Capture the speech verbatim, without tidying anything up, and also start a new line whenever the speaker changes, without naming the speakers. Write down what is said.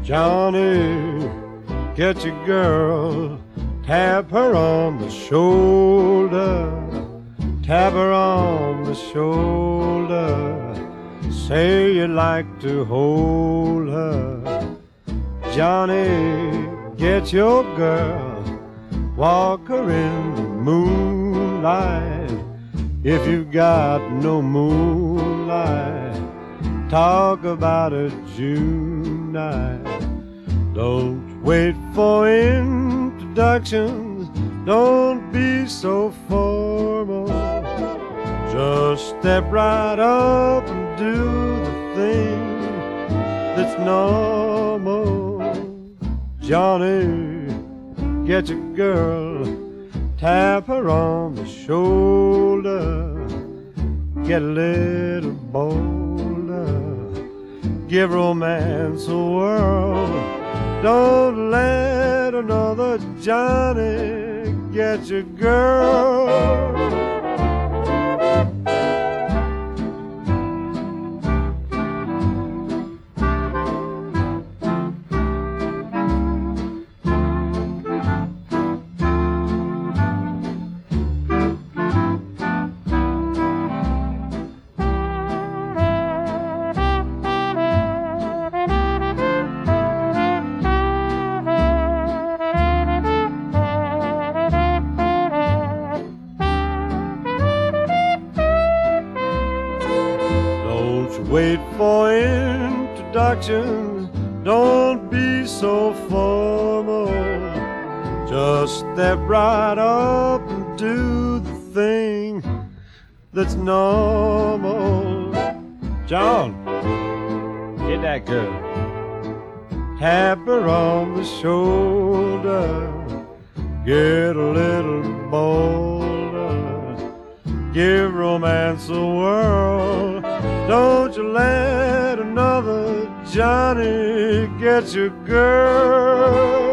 Johnny, get your girl, tap her on the shoulder, tap her on the shoulder, say you'd like to hold her. Johnny, get your girl, walk her in the moonlight. If you've got no moonlight, talk about a June night. Don't wait for introductions, don't be so formal. Just step right up and do the thing that's normal. Johnny, get your girl, tap her on the shoulder, get a little bolder, give romance a whirl. Don't let another Johnny get your girl. Wait for introductions, don't be so formal. Just step right up and do the thing that's normal. John, get that girl, tap her on the shoulder, get a little bolder, give romance a whirl. Don't you let another Johnny get your girl.